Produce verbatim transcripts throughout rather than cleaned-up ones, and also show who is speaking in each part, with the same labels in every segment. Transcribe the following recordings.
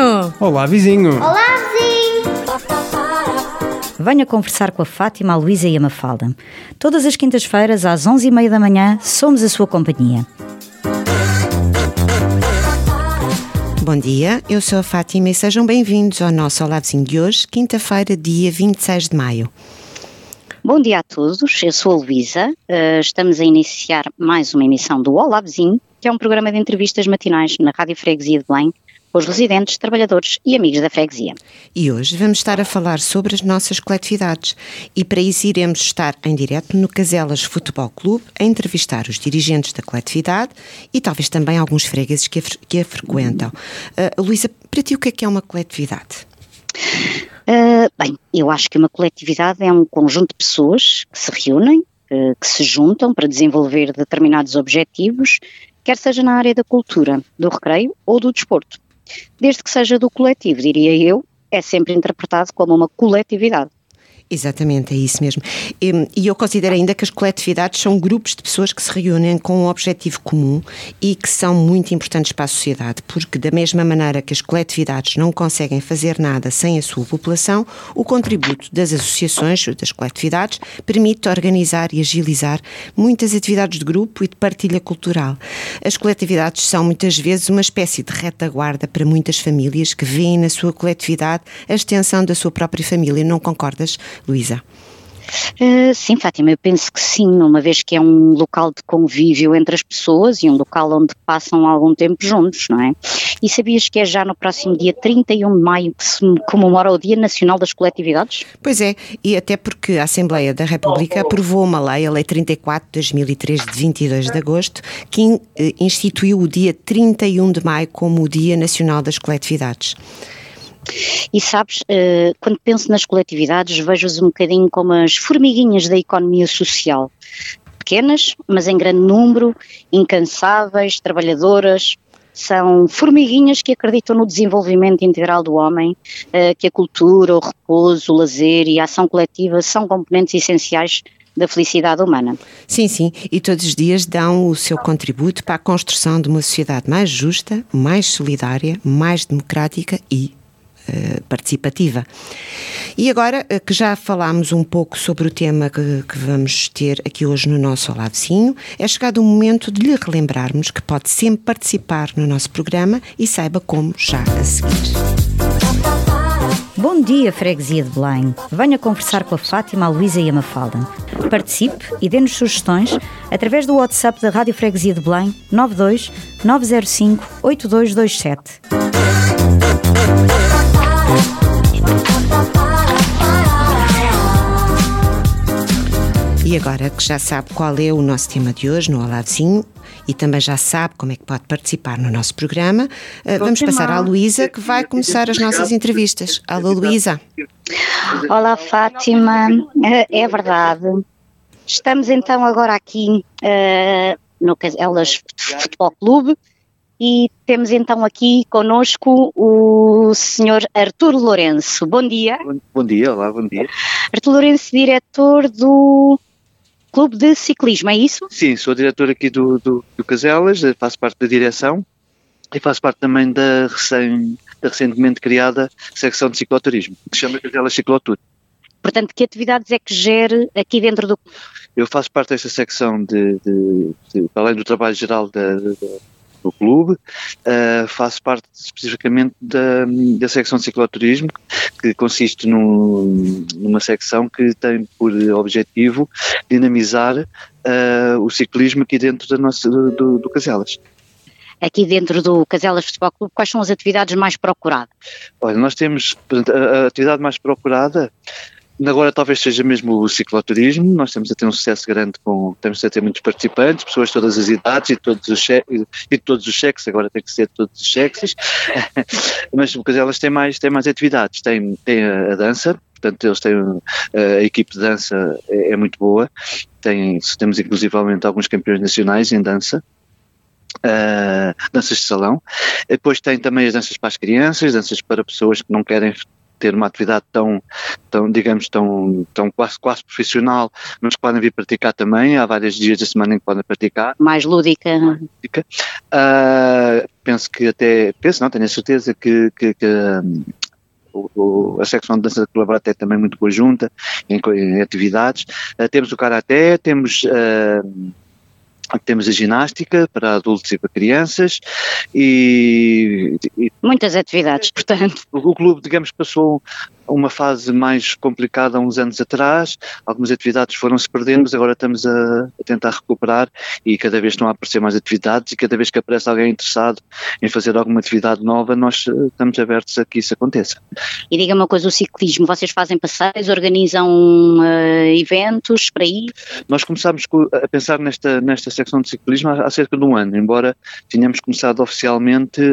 Speaker 1: vizinho!
Speaker 2: Olá, vizinho!
Speaker 3: Olá, vizinho!
Speaker 4: Venha conversar com a Fátima, a Luísa e a Mafalda. Todas as quintas-feiras, às onze e meia da manhã, somos a sua companhia.
Speaker 5: Bom dia, eu sou a Fátima e sejam bem-vindos ao nosso Olá Vizinho de hoje, quinta-feira, dia vinte e seis de maio.
Speaker 6: Bom dia a todos, eu sou a Luísa, uh, estamos a iniciar mais uma emissão do Olá Vizinho, que é um programa de entrevistas matinais na Rádio Freguesia de Belém, com os residentes, trabalhadores e amigos da freguesia.
Speaker 5: E hoje vamos estar a falar sobre as nossas coletividades e para isso iremos estar em direto no Caselas Futebol Clube a entrevistar os dirigentes da coletividade e talvez também alguns fregueses que a, que a frequentam. Uh, Luísa, para ti o que é que é uma coletividade?
Speaker 6: Uh, bem, eu acho que uma coletividade é um conjunto de pessoas que se reúnem, uh, que se juntam para desenvolver determinados objetivos, quer seja na área da cultura, do recreio ou do desporto. Desde que seja do coletivo, diria eu, é sempre interpretado como uma coletividade.
Speaker 5: Exatamente, é isso mesmo. E eu considero ainda que as coletividades são grupos de pessoas que se reúnem com um objetivo comum e que são muito importantes para a sociedade, porque da mesma maneira que as coletividades não conseguem fazer nada sem a sua população, o contributo das associações, das coletividades, permite organizar e agilizar muitas atividades de grupo e de partilha cultural. As coletividades são muitas vezes uma espécie de retaguarda para muitas famílias que veem na sua coletividade a extensão da sua própria família. Não concordas, Luísa?
Speaker 6: Uh, sim, Fátima, eu penso que sim, uma vez que é um local de convívio entre as pessoas e um local onde passam algum tempo juntos, não é? E sabias que é já no próximo dia trinta e um de maio que se comemora o Dia Nacional das Coletividades?
Speaker 5: Pois é, e até porque a Assembleia da República aprovou uma lei, a Lei trinta e quatro de dois mil e três, de vinte e dois de agosto, que instituiu o dia trinta e um de maio como o Dia Nacional das Coletividades.
Speaker 6: E sabes, uh, quando penso nas coletividades, vejo-as um bocadinho como as formiguinhas da economia social. Pequenas, mas em grande número, incansáveis, trabalhadoras. São formiguinhas que acreditam no desenvolvimento integral do homem, uh, que a cultura, o repouso, o lazer e a ação coletiva são componentes essenciais da felicidade humana.
Speaker 5: Sim, sim, e todos os dias dão o seu contributo para a construção de uma sociedade mais justa, mais solidária, mais democrática e participativa. E agora que já falámos um pouco sobre o tema que, que vamos ter aqui hoje no nosso Olá Vizinho, é chegado o momento de lhe relembrarmos que pode sempre participar no nosso programa e saiba como já a seguir.
Speaker 4: Bom dia, Freguesia de Belém. Venha conversar com a Fátima, a Luísa e a Mafalda. Participe e dê-nos sugestões através do WhatsApp da Rádio Freguesia de Belém nove dois nove zero cinco oito dois dois sete.
Speaker 5: E agora que já sabe qual é o nosso tema de hoje no Olá Vizinho e também já sabe como é que pode participar no nosso programa, vamos passar à Luísa, que vai começar as nossas entrevistas. Alô, Luísa.
Speaker 6: Olá, Fátima. É verdade. Estamos então agora aqui uh, no Caselas Futebol Clube e temos então aqui connosco o senhor Artur Lourenço. Bom dia.
Speaker 7: Bom, bom dia, olá, bom dia.
Speaker 6: Artur Lourenço, diretor do Clube de Ciclismo, é isso?
Speaker 7: Sim, sou diretor aqui do, do, do Caselas, faço parte da direção e faço parte também da, recém, da recentemente criada secção de cicloturismo, que se chama Caselas Ciclotur.
Speaker 6: Portanto, que atividades é que gere aqui dentro do clube?
Speaker 7: Eu faço parte desta secção, de, de, de, além do trabalho geral da, da, do clube, uh, faço parte especificamente da, da secção de cicloturismo, que consiste num, numa secção que tem por objetivo dinamizar uh, o ciclismo aqui dentro da nossa, do, do, do Caselas.
Speaker 6: Aqui dentro do Caselas Futebol Clube, quais são as atividades mais procuradas?
Speaker 7: Olha, nós temos a, a atividade mais procurada. Agora talvez seja mesmo o cicloturismo. Nós temos a ter um sucesso grande, com, temos a ter muitos participantes, pessoas de todas as idades e todos os, che- e todos os sexos, agora tem que ser todos os sexos, mas porque elas têm mais, têm mais atividades, tem, tem a, a dança, portanto eles têm, a, a equipe de dança é, é muito boa, tem, temos inclusivamente alguns campeões nacionais em dança. Uh, danças de salão, depois tem também as danças para as crianças, danças para pessoas que não querem ter uma atividade tão, tão digamos, tão, tão quase, quase profissional, mas podem vir praticar também, há vários dias da semana em que podem praticar.
Speaker 6: Mais lúdica.
Speaker 7: Uh, penso que até, penso não, tenho a certeza que, que, que um, o, a secção de dança colaborativa é também muito conjunta em, em atividades. Uh, temos o karaté, temos... Uh, Temos a ginástica para adultos e para crianças e... e
Speaker 6: muitas atividades, portanto.
Speaker 7: O, o clube, digamos, passou uma fase mais complicada há uns anos atrás, algumas atividades foram-se perdendo, mas agora estamos a, a tentar recuperar e cada vez estão a aparecer mais atividades e cada vez que aparece alguém interessado em fazer alguma atividade nova, nós estamos abertos a que isso aconteça.
Speaker 6: E diga-me uma coisa, o ciclismo, vocês fazem passeios, organizam uh, eventos para ir?
Speaker 7: Nós começámos a pensar nesta, nesta secção de ciclismo há, há cerca de um ano, embora tenhamos começado oficialmente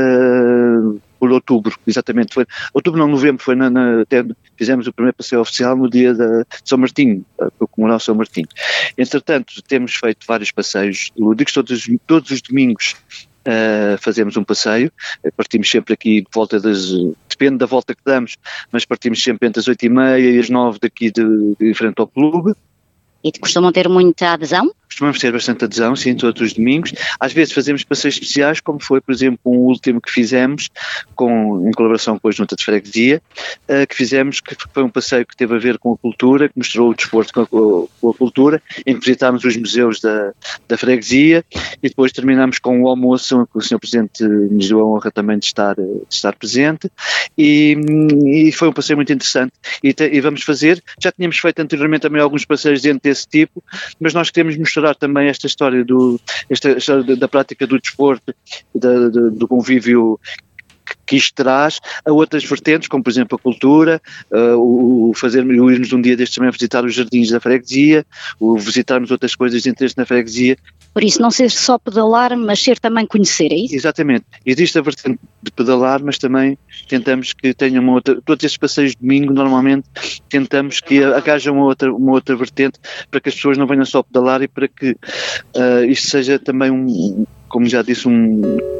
Speaker 7: uh, por outubro, exatamente, foi, outubro não, novembro, foi na, na, até fizemos o primeiro passeio oficial no dia de São Martinho, para comemorar o São Martinho. Entretanto, temos feito vários passeios lúdicos, todos, todos os domingos uh, fazemos um passeio, partimos sempre aqui de volta das, depende da volta que damos, mas partimos sempre entre as oito e meia e as nove daqui de, de frente ao clube.
Speaker 6: E costumam ter muita adesão?
Speaker 7: Costumamos ter bastante adesão, sim, todos os domingos. Às vezes fazemos passeios especiais, como foi, por exemplo, um último que fizemos, com, em colaboração com a Junta de Freguesia, uh, que fizemos, que foi um passeio que teve a ver com a cultura, que mostrou o desporto com a, com a cultura, em que visitámos os museus da, da Freguesia e depois terminamos com o almoço, que o senhor Presidente nos deu a honra também de estar, de estar presente, e, e foi um passeio muito interessante. E, te, e vamos fazer, já tínhamos feito anteriormente também alguns passeios dentro desse tipo, mas nós queremos mostrar também esta história, do, esta história da, da prática do desporto, da, da, do convívio que isto traz a outras vertentes, como por exemplo a cultura, uh, o, o, fazer, o irmos um dia destes também visitar os jardins da freguesia, o visitarmos outras coisas de interesse na freguesia.
Speaker 6: Por isso não ser só pedalar, mas ser também conhecer, é isso?
Speaker 7: Exatamente. Existe a vertente de pedalar, mas também tentamos que tenha uma outra, todos estes passeios de domingo normalmente tentamos que haja uma outra, uma outra vertente para que as pessoas não venham só pedalar e para que uh, isto seja também um, como já disse, um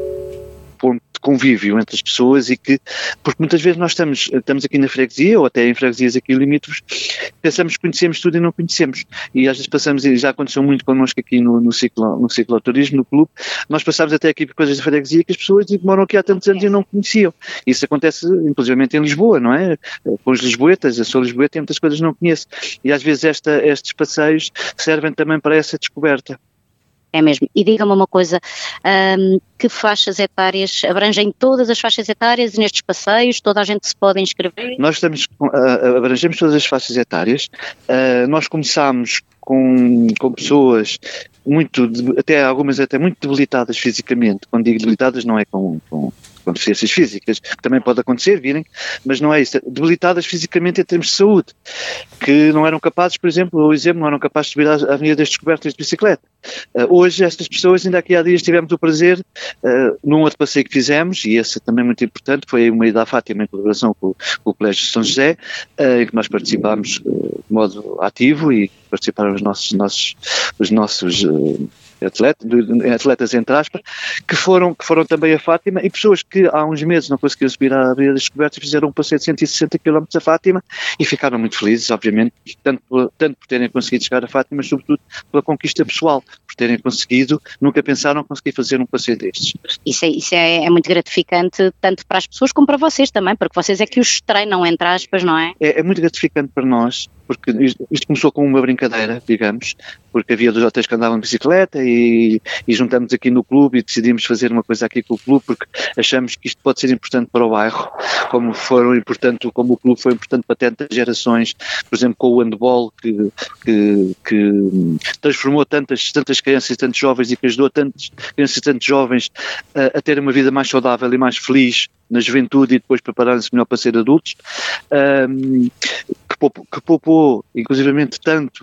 Speaker 7: ponto de convívio entre as pessoas e que, porque muitas vezes nós estamos, estamos aqui na freguesia ou até em freguesias aqui limítrofes, pensamos que conhecemos tudo e não conhecemos e às vezes passamos, e já aconteceu muito connosco aqui no, no, ciclo, no cicloturismo, no clube, nós passamos até aqui por coisas da freguesia que as pessoas moram aqui há tantos anos e não conheciam. Isso acontece inclusivamente em Lisboa, não é? Com os lisboetas, eu sou lisboeta e muitas coisas não conheço e às vezes esta, estes passeios servem também para essa descoberta.
Speaker 6: É mesmo. E diga-me uma coisa, um, que faixas etárias, abrangem todas as faixas etárias e nestes passeios, toda a gente se pode inscrever?
Speaker 7: Nós estamos, uh, abrangemos todas as faixas etárias, uh, nós começámos com, com pessoas muito, até algumas até muito debilitadas fisicamente, quando digo debilitadas não é com... com com deficiências físicas, que também pode acontecer, virem, mas não é isso, debilitadas fisicamente em termos de saúde, que não eram capazes, por exemplo, o exemplo, não eram capazes de subir à Avenida das Descobertas de bicicleta. Uh, hoje estas pessoas, ainda aqui há dias tivemos o prazer, uh, num outro passeio que fizemos, e esse também muito importante, foi uma ida à Fátima em colaboração com, com o Colégio de São José, uh, em que nós participámos uh, de modo ativo e participaram os nossos, nossos, os nossos uh, Atleta, atletas entre aspas, que foram, que foram também a Fátima e pessoas que há uns meses não conseguiram subir à Avenida das Descobertas fizeram um passeio de cento e sessenta quilómetros a Fátima e ficaram muito felizes, obviamente, tanto por, tanto por terem conseguido chegar a Fátima, mas sobretudo pela conquista pessoal, por terem conseguido, nunca pensaram conseguir fazer um passeio destes.
Speaker 6: Isso, é, isso é, é muito gratificante, tanto para as pessoas como para vocês também, porque vocês é que os treinam, entre aspas, não é?
Speaker 7: É, é muito gratificante para nós, porque isto, isto começou com uma brincadeira, digamos, porque havia dois ou três que andavam de bicicleta e, e juntamos aqui no clube e decidimos fazer uma coisa aqui com o clube porque achamos que isto pode ser importante para o bairro, como, foram importante, como o clube foi importante para tantas gerações, por exemplo com o handball que, que, que transformou tantas, tantas crianças e tantos jovens e que ajudou tantas crianças e tantos jovens a, a terem uma vida mais saudável e mais feliz na juventude e depois prepararem-se melhor para ser adultos, um, que, poupou, que poupou inclusivamente tanto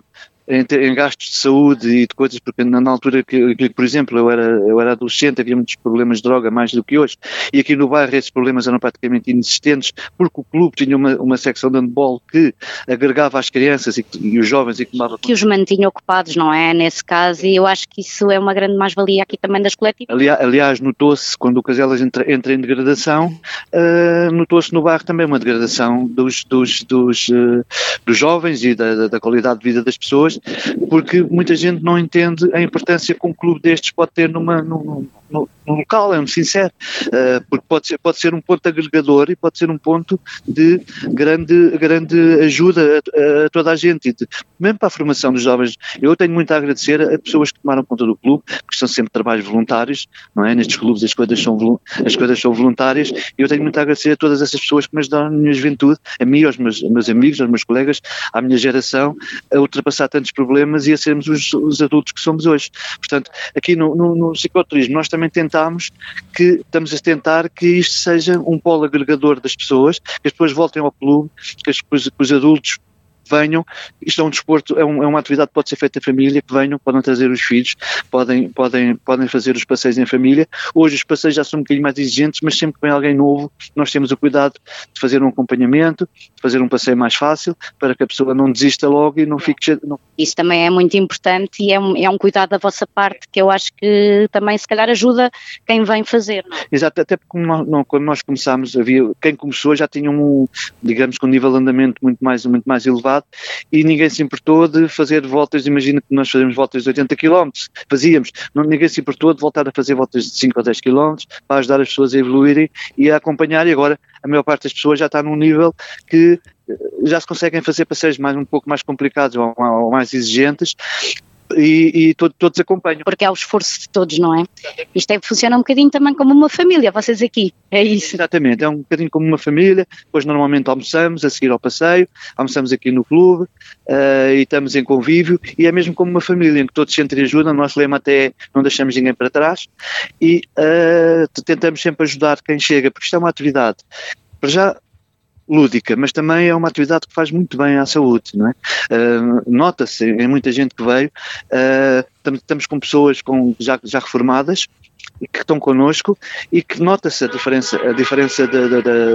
Speaker 7: Em, em gastos de saúde e de coisas, porque na, na altura que, que, por exemplo, eu era, eu era adolescente, havia muitos problemas de droga, mais do que hoje, e aqui no bairro esses problemas eram praticamente inexistentes, porque o clube tinha uma, uma secção de handball que agregava as crianças e, e os jovens e que tomava...
Speaker 6: Que os mantinha ocupados, não é? Nesse caso, e eu acho que isso é uma grande mais-valia aqui também das coletivas.
Speaker 7: Aliás, aliás notou-se, quando o Caselas entra, entra em degradação, uh, notou-se no bairro também uma degradação dos, dos, dos, uh, dos jovens e da, da, da qualidade de vida das pessoas, porque muita gente não entende a importância que um clube destes pode ter numa, num, num, num local, é um sincero, uh, porque pode ser, pode ser um ponto agregador e pode ser um ponto de grande, grande ajuda a, a toda a gente, e de, mesmo para a formação dos jovens. Eu tenho muito a agradecer a pessoas que tomaram conta do clube, porque são sempre trabalhos voluntários, não é? Nestes clubes as coisas são, as coisas são voluntárias, e eu tenho muito a agradecer a todas essas pessoas que me ajudaram na minha juventude, a mim, aos meus, aos meus amigos, aos meus colegas, à minha geração, a ultrapassar tantos problemas e a sermos os, os adultos que somos hoje. Portanto, aqui no, no, no cicloturismo nós também tentámos que, estamos a tentar que isto seja um polo agregador das pessoas, que as pessoas voltem ao clube, que, as, que os adultos venham. Isto é um desporto, é, um, é uma atividade que pode ser feita em família, que venham, podem trazer os filhos, podem, podem, podem fazer os passeios em família. Hoje os passeios já são um bocadinho mais exigentes, mas sempre que vem alguém novo, nós temos o cuidado de fazer um acompanhamento, de fazer um passeio mais fácil, para que a pessoa não desista logo e não fique... Não...
Speaker 6: Isso também é muito importante e é um, é um cuidado da vossa parte, que eu acho que também se calhar ajuda quem vem fazer. Não?
Speaker 7: Exato, até porque nós, não, quando nós começámos, havia, quem começou já tinha um, digamos, com um nível de andamento muito mais, muito mais elevado, e ninguém se importou de fazer voltas. Imagina que nós fazemos voltas de oitenta quilómetros, fazíamos, não, ninguém se importou de voltar a fazer voltas de cinco ou dez quilómetros para ajudar as pessoas a evoluírem e a acompanhar, e agora a maior parte das pessoas já está num nível que já se conseguem fazer passeios mais, um pouco mais complicados ou, ou mais exigentes, e, e todos, todos acompanham.
Speaker 6: Porque é o esforço de todos, não é? Isto é, funciona um bocadinho também como uma família, vocês aqui, é isso?
Speaker 7: Exatamente, é um bocadinho como uma família. Depois normalmente almoçamos a seguir ao passeio, almoçamos aqui no clube, uh, e estamos em convívio, e é mesmo como uma família, em que todos se entreajudam. O nosso lema até é não deixamos ninguém para trás, e uh, tentamos sempre ajudar quem chega, porque isto é uma atividade, para já, lúdica, mas também é uma atividade que faz muito bem à saúde, não é? Uh, nota-se em muita gente que veio, uh, estamos com pessoas com, já, já reformadas, que estão connosco, e que nota-se a diferença, a diferença da, da, da,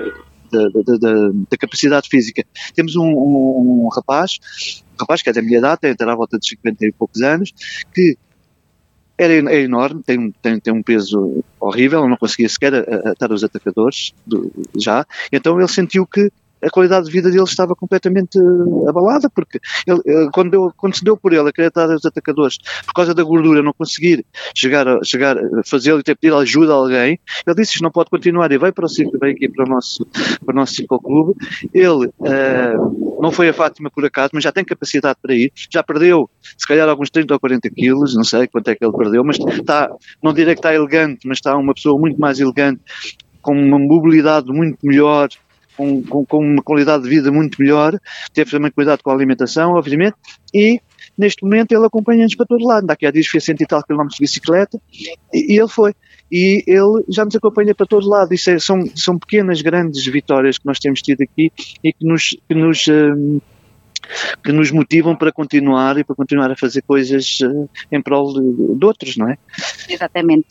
Speaker 7: da, da, da, da capacidade física. Temos um, um, um rapaz, um rapaz que é da minha idade, tem à volta de cinquenta e poucos anos, que Era, é enorme, tem, tem, tem um peso horrível, não conseguia sequer atar os atacadores do, já, então ele sentiu que a qualidade de vida dele estava completamente abalada, porque ele, quando, deu, quando se deu por ele a querer atar os atacadores, por causa da gordura, não conseguir chegar a, chegar a fazê-lo e ter pedido ajuda a alguém, ele disse: isto não pode continuar, e veio para o ciclo, veio aqui para o nosso, para o nosso cicloclube. Ele uh, não foi a Fátima por acaso, mas já tem capacidade para ir, já perdeu se calhar alguns trinta ou quarenta quilos, não sei quanto é que ele perdeu, mas está, não direi que está elegante, mas está uma pessoa muito mais elegante, com uma mobilidade muito melhor, Com, com, com uma qualidade de vida muito melhor. Teve também cuidado com a alimentação, obviamente, e neste momento ele acompanha-nos para todo lado. Daqui a dias fez cento e tal quilómetros de bicicleta, e, e ele foi, e ele já nos acompanha para todo lado. Isso é, são, são pequenas, grandes vitórias que nós temos tido aqui, e que nos, que nos um, que nos motivam para continuar e para continuar a fazer coisas uh, em prol de, de outros, não é?
Speaker 6: Exatamente.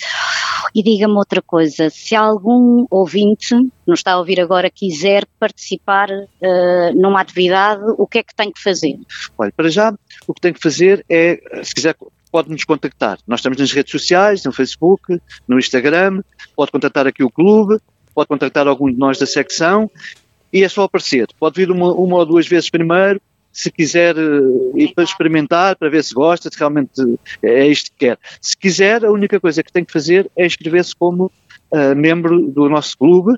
Speaker 6: E diga-me outra coisa, se algum ouvinte que nos está a ouvir agora quiser participar uh, numa atividade, o que é que tem que fazer?
Speaker 7: Olha, para já, o que tem que fazer é, se quiser, pode-nos contactar. Nós estamos nas redes sociais, no Facebook, no Instagram, pode contactar aqui o clube, pode contactar algum de nós da secção, e é só aparecer. Pode vir uma, uma ou duas vezes primeiro, se quiser uh, ir para experimentar, para ver se gosta, se realmente é isto que quer. Se quiser, a única coisa que tem que fazer é inscrever-se como uh, membro do nosso clube,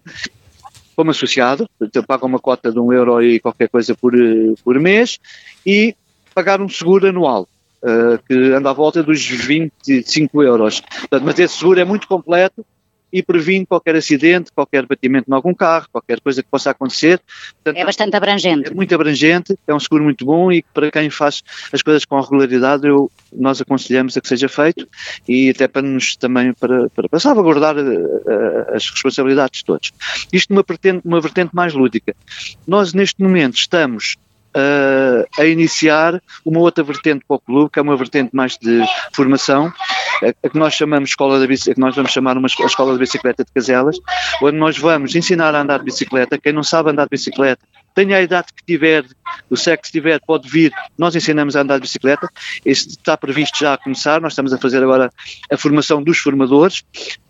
Speaker 7: como associado. Então paga uma cota de um euro e qualquer coisa por, por mês, e pagar um seguro anual, uh, que anda à volta dos vinte e cinco euros. Portanto, mas esse seguro é muito completo e previne qualquer acidente, qualquer batimento em algum carro, qualquer coisa que possa acontecer. Portanto,
Speaker 6: é bastante abrangente.
Speaker 7: É muito abrangente, é um seguro muito bom, e para quem faz as coisas com regularidade, eu, nós aconselhamos a que seja feito, e até para nos também, para, para, para salvaguardar uh, uh, as responsabilidades de todos. Isto numa vertente, uma vertente mais lúdica. Nós neste momento estamos uh, a iniciar uma outra vertente para o clube, que é uma vertente mais de formação, a que nós chamamos escola da bicicleta, que nós vamos chamar uma escola de bicicleta de Caselas, onde nós vamos ensinar a andar de bicicleta. Quem não sabe andar de bicicleta, tenha a idade que tiver, o sexo que tiver, pode vir, nós ensinamos a andar de bicicleta. Este está previsto já a começar, nós estamos a fazer agora a formação dos formadores,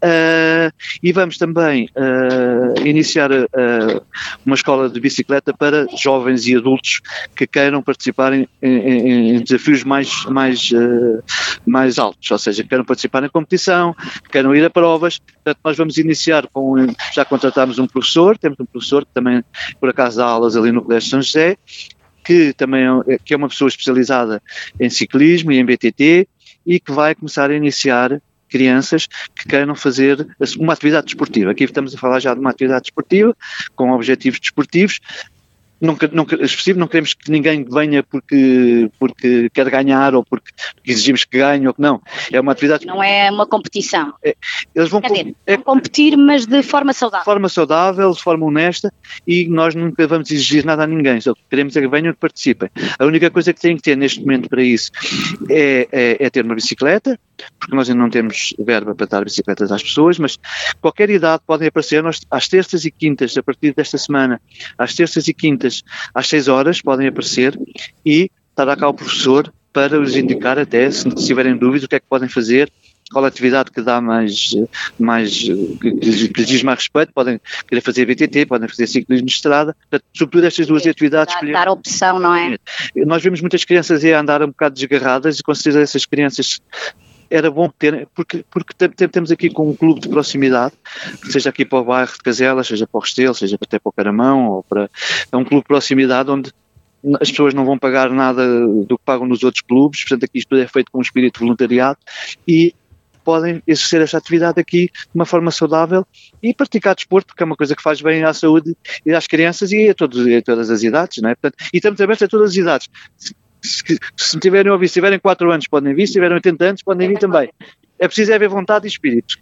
Speaker 7: uh, e vamos também uh, iniciar uh, uma escola de bicicleta para jovens e adultos que queiram participar em, em, em desafios mais, mais, uh, mais altos, ou seja, que queiram participar em competição, que queiram ir a provas. Portanto, nós vamos iniciar com, já contratámos um professor, temos um professor que também, por acaso, dá aulas ali no Colégio São José, que também é, que é uma pessoa especializada em ciclismo e em B T T, e que vai começar a iniciar crianças que queiram fazer uma atividade desportiva. Aqui estamos a falar já de uma atividade desportiva, com objetivos desportivos. Não, não, não queremos que ninguém venha porque, porque quer ganhar ou porque exigimos que ganhe ou que não. É uma atividade...
Speaker 6: Não é uma competição.
Speaker 7: É, eles vão,
Speaker 6: Quer dizer, é, vão competir, mas de forma saudável.
Speaker 7: De forma saudável, de forma honesta, e nós nunca vamos exigir nada a ninguém. Só que queremos é que venham e que participem. A única coisa que têm que ter neste momento para isso é, é, é ter uma bicicleta, porque nós ainda não temos verba para dar bicicletas às pessoas, mas qualquer idade podem aparecer. Nós, às terças e quintas, a partir desta semana, às terças e quintas, às seis horas, podem aparecer e estará cá o professor para os indicar até, se tiverem dúvidas, o que é que podem fazer, qual a atividade que dá mais, mais que, que lhes diz mais respeito. Podem querer fazer B T T, podem fazer ciclismo de estrada, portanto, sobretudo estas duas
Speaker 6: é,
Speaker 7: atividades.
Speaker 6: Dar, dar opção, não é?
Speaker 7: Nós vemos muitas crianças a andar um bocado desgarradas, e com certeza essas crianças era bom ter, porque, porque temos aqui com um clube de proximidade, seja aqui para o bairro de Caselas, seja para o Restelo, seja até para o Caramão, ou para, é um clube de proximidade onde as pessoas não vão pagar nada do que pagam nos outros clubes. Portanto, aqui isto é feito com um espírito de voluntariado, e podem exercer esta atividade aqui de uma forma saudável e praticar desporto, porque é uma coisa que faz bem à saúde e às crianças e a, todos, a todas as idades, não é? Portanto, e estamos abertos a todas as idades. Se, se me tiverem a ouvir, se tiverem quatro anos podem vir, se tiverem oitenta anos podem vir também. É preciso haver vontade e espírito.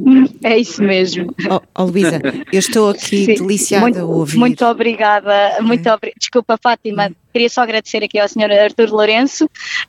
Speaker 6: É isso mesmo.
Speaker 5: Oh, oh Luísa, eu estou aqui Sim, deliciada
Speaker 6: muito,
Speaker 5: a ouvir.
Speaker 6: Muito obrigada, muito obri- desculpa Fátima, queria só agradecer aqui ao senhor Artur Lourenço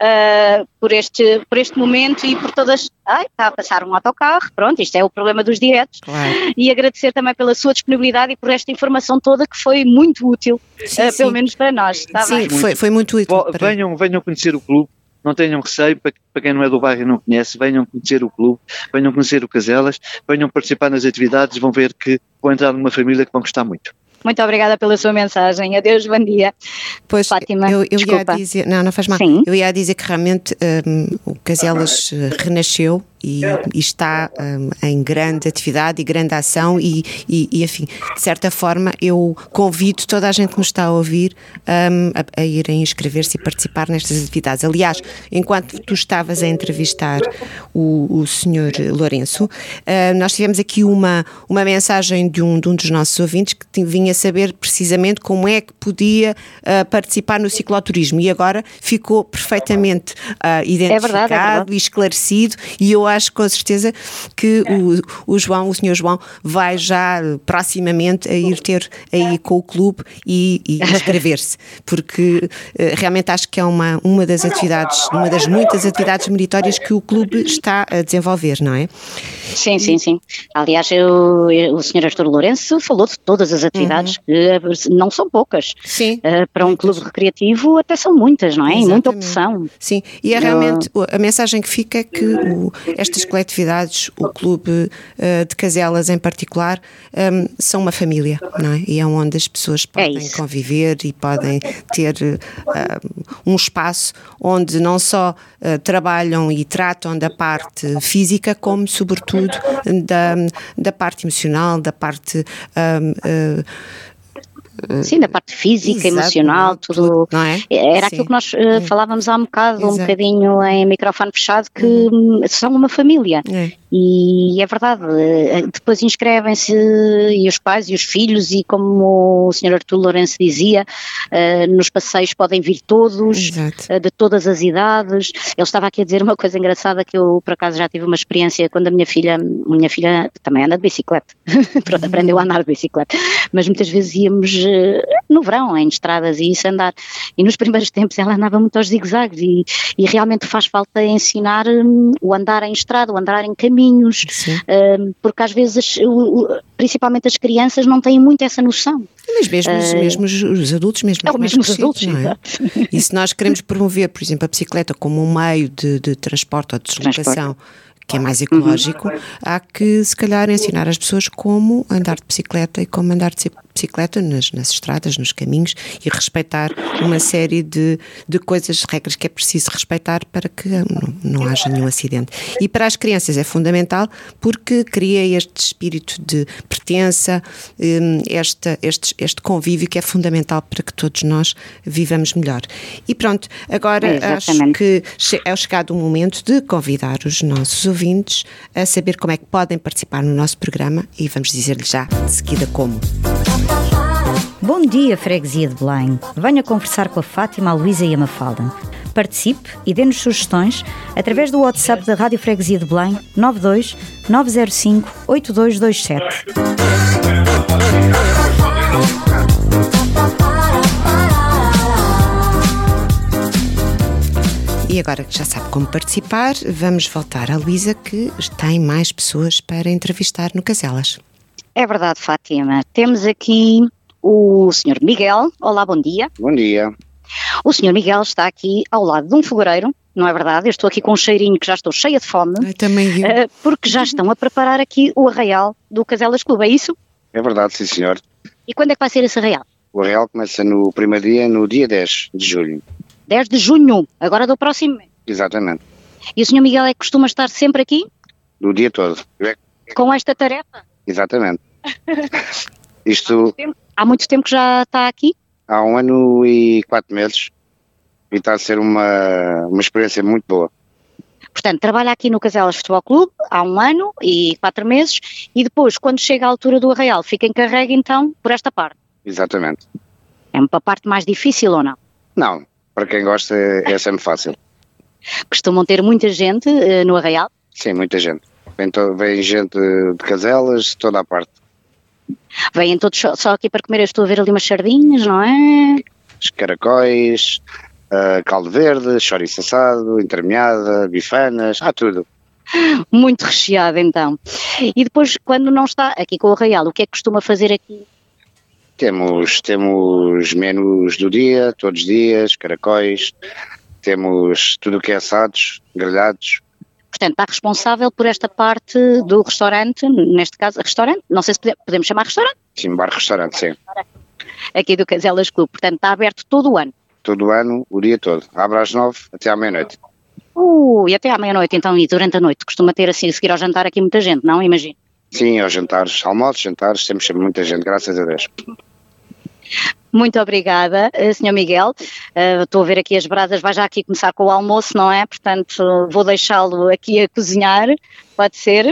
Speaker 6: uh, por, este, por este momento e por todas... Ai, está a passar um autocarro, pronto, isto é o problema dos diretos.
Speaker 5: Claro.
Speaker 6: E agradecer também pela sua disponibilidade e por esta informação toda que foi muito útil, sim, uh, pelo menos para nós. Está
Speaker 5: sim,
Speaker 6: bem?
Speaker 5: Foi, foi muito útil.
Speaker 7: Para... Venham, venham conhecer o clube. Não tenham receio, para, para quem não é do bairro e não conhece, venham conhecer o clube, venham conhecer o Caselas, venham participar nas atividades, vão ver que vão entrar numa família que vão gostar muito.
Speaker 6: Muito obrigada pela sua mensagem. Adeus, bom dia.
Speaker 5: Pois,
Speaker 6: Fátima,
Speaker 5: eu, eu
Speaker 6: desculpa.
Speaker 5: ia dizer, não, não faz mal.
Speaker 6: Sim.
Speaker 5: Eu ia dizer que realmente um, o Caselas renasceu e, e está um, em grande atividade e grande ação e, e, e, enfim, de certa forma eu convido toda a gente que nos está a ouvir um, a, a irem inscrever-se e participar nestas atividades. Aliás, enquanto tu estavas a entrevistar o, o senhor Lourenço, uh, nós tivemos aqui uma, uma mensagem de um, de um dos nossos ouvintes que vinha a saber precisamente como é que podia uh, participar no cicloturismo, e agora ficou perfeitamente uh, identificado é verdade, é verdade. e esclarecido, e eu acho com certeza que o, o João, o senhor João, vai já proximamente a ir ter aí com o clube e, e inscrever-se, porque uh, realmente acho que é uma, uma das atividades, uma das muitas atividades meritórias que o clube está a desenvolver, não é?
Speaker 6: Sim, sim, sim. Aliás, eu, o senhor Artur Lourenço falou de todas as atividades, uhum. que não são poucas.
Speaker 5: Sim.
Speaker 6: Uh, para um clube recreativo até são muitas, não é?
Speaker 5: Exatamente.
Speaker 6: E muita opção.
Speaker 5: Sim, e é realmente a mensagem que fica é que o, estas coletividades, o clube uh, de Caselas em particular, um, são uma família, não é? E é onde as pessoas podem é conviver e podem ter uh, um espaço onde não só uh, trabalham e tratam da parte física, como sobretudo da, da parte emocional, da parte um, uh,
Speaker 6: Sim, da parte física, exato, emocional, tudo. tudo
Speaker 5: não é?
Speaker 6: Era
Speaker 5: Sim.
Speaker 6: aquilo que nós uh, falávamos há um bocado, exato. um bocadinho em microfone fechado, que uhum. são uma família. É. E é verdade, depois inscrevem-se e os pais e os filhos, e como o senhor Artur Lourenço dizia, uh, nos passeios podem vir todos, uh, de todas as idades. Ele estava aqui a dizer uma coisa engraçada, que eu por acaso já tive uma experiência quando a minha filha, a minha filha também anda de bicicleta, pronto, aprendeu a andar de bicicleta, mas muitas vezes íamos no verão, em estradas e isso andar. E nos primeiros tempos ela andava muito aos zigue-zagues e, e realmente faz falta ensinar um, o andar em estrada, o andar em caminhos, um, porque às vezes, o, o, principalmente as crianças, não têm muito essa noção.
Speaker 5: Mas mesmo, uh, mesmo os, os adultos, mesmo,
Speaker 6: é, mesmo os adultos,
Speaker 5: não é? E se nós queremos promover, por exemplo, a bicicleta como um meio de, de transporte ou de deslocação, que é mais ecológico, uhum. há que se calhar ensinar as pessoas como andar de bicicleta e como andar de bicicleta nas, nas estradas, nos caminhos, e respeitar uma série de, de coisas, regras que é preciso respeitar para que não, não haja nenhum acidente. E para as crianças é fundamental porque cria este espírito de pertença, este, este, este convívio que é fundamental para que todos nós vivamos melhor. E pronto, agora é, acho que é chegado o momento de convidar os nossos ouvintes a saber como é que podem participar no nosso programa e vamos dizer-lhes já de seguida como.
Speaker 4: Bom dia, Freguesia de Belém. Venha conversar com a Fátima, a Luísa e a Mafalda. Participe e dê-nos sugestões através do WhatsApp da Rádio Freguesia de Belém nove dois nove zero cinco oito dois dois sete.
Speaker 5: E agora que já sabe como participar, vamos voltar à Luísa, que tem mais pessoas para entrevistar no Caselas.
Speaker 6: É verdade, Fátima. Temos aqui o senhor Miguel. Olá, bom dia.
Speaker 1: Bom dia.
Speaker 6: O senhor Miguel está aqui ao lado de um fogareiro, não é verdade? Eu estou aqui com um cheirinho que já estou cheia de fome.
Speaker 5: Eu também eu.
Speaker 6: Porque já estão a preparar aqui o arraial do Caselas Clube, é isso?
Speaker 1: É verdade, sim senhor.
Speaker 6: E quando é que vai ser esse arraial?
Speaker 1: O arraial começa no primeiro dia, no dia dez de julho.
Speaker 6: dez de junho, agora do próximo mês.
Speaker 1: Exatamente.
Speaker 6: E o senhor Miguel é que costuma estar sempre aqui?
Speaker 1: Do dia todo.
Speaker 6: Com esta tarefa?
Speaker 1: Exatamente. Isto... Há muito tempo,
Speaker 6: há muito tempo que já está aqui?
Speaker 1: Há um ano e quatro meses. E está a ser uma, uma experiência muito boa.
Speaker 6: Portanto, trabalha aqui no Caselas Futebol Clube há um ano e quatro meses e depois, quando chega à altura do arraial, fica encarregue então por esta parte?
Speaker 1: Exatamente.
Speaker 6: É uma parte mais difícil ou não?
Speaker 1: Não. Para quem gosta é, é sempre fácil.
Speaker 6: Costumam ter muita gente uh, no arraial?
Speaker 1: Sim, muita gente. Vem, to- vem gente de Caselas, de toda a parte.
Speaker 6: Vêm todos só, só aqui para comer. Eu estou a ver ali umas sardinhas, não é?
Speaker 1: Os caracóis, uh, caldo verde, chouriço assado, entremeada, bifanas, há tudo.
Speaker 6: Muito recheado então. E depois, quando não está aqui com o arraial, o que é que costuma fazer aqui?
Speaker 1: Temos, temos menus do dia, todos os dias, caracóis, temos tudo o que é assados, grelhados.
Speaker 6: Portanto, está responsável por esta parte do restaurante, neste caso, restaurante? Não sei se podemos chamar restaurante?
Speaker 1: Sim, bar-restaurante, sim.
Speaker 6: Aqui do Caselas Clube, portanto está aberto todo o ano?
Speaker 1: Todo o ano, o dia todo. Abre às nove até à meia-noite.
Speaker 6: Uh, e até à meia-noite então, e durante a noite? Costuma ter assim, a seguir ao jantar aqui muita gente, não? Imagino.
Speaker 1: Sim, aos jantares, almoços, jantares, temos sempre muita gente, graças a Deus.
Speaker 6: Muito obrigada, senhor Miguel. Uh, estou a ver aqui as brasas, vai já aqui começar com o almoço, não é? Portanto, vou deixá-lo aqui a cozinhar, pode ser.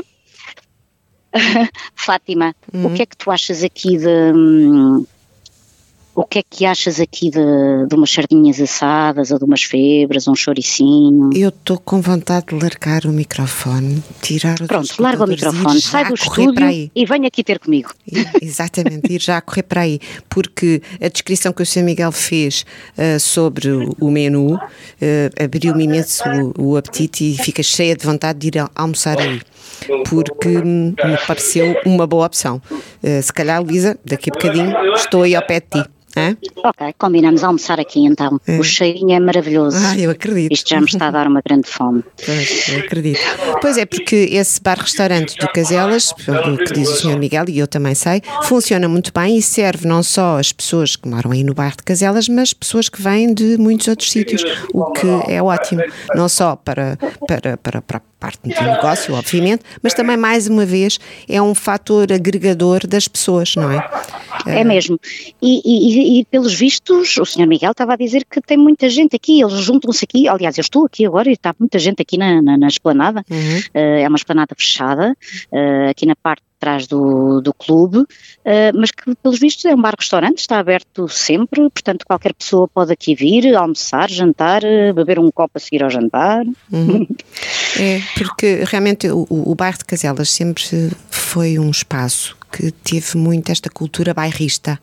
Speaker 6: Fátima, uhum. O que é que tu achas aqui de... Hum, o que é que achas aqui de, de umas sardinhas assadas, ou de umas febras, um chouricinho?
Speaker 5: Eu estou com vontade de largar o microfone, tirar o
Speaker 6: Pronto, larga o microfone, sai do estúdio e venha aqui ter comigo.
Speaker 5: Exatamente, ir já a correr para aí, porque a descrição que o senhor Miguel fez uh, sobre o, o menu uh, abriu-me imenso o, o apetite e fica cheia de vontade de ir a, almoçar aí, porque me pareceu uma boa opção. Uh, se calhar, Luísa, daqui a bocadinho estou aí ao pé de ti. É?
Speaker 6: Ok, combinamos a almoçar aqui então. É. O cheirinho é maravilhoso.
Speaker 5: Ah, eu acredito.
Speaker 6: Isto já me está a dar uma grande fome.
Speaker 5: Pois, eu acredito. Pois é, porque esse bar-restaurante do Caselas, pelo que diz o senhor Miguel, e eu também sei, funciona muito bem e serve não só as pessoas que moram aí no bairro de Caselas, mas pessoas que vêm de muitos outros sítios, o que é ótimo. Não só para, para, para, para a parte do negócio, obviamente, mas também, mais uma vez, é um fator agregador das pessoas, não é?
Speaker 6: É mesmo. E, e, e pelos vistos, o senhor Miguel estava a dizer que tem muita gente aqui, eles juntam-se aqui, aliás, eu estou aqui agora e está muita gente aqui na, na, na esplanada, uhum. uh, é uma esplanada fechada, uh, aqui na parte de trás do, do clube, uh, mas que pelos vistos é um bar-restaurante, está aberto sempre, portanto qualquer pessoa pode aqui vir, almoçar, jantar, beber um copo a seguir ao jantar.
Speaker 5: Uhum. É, porque realmente o, o bairro de Caselas sempre foi um espaço que teve muito esta cultura bairrista,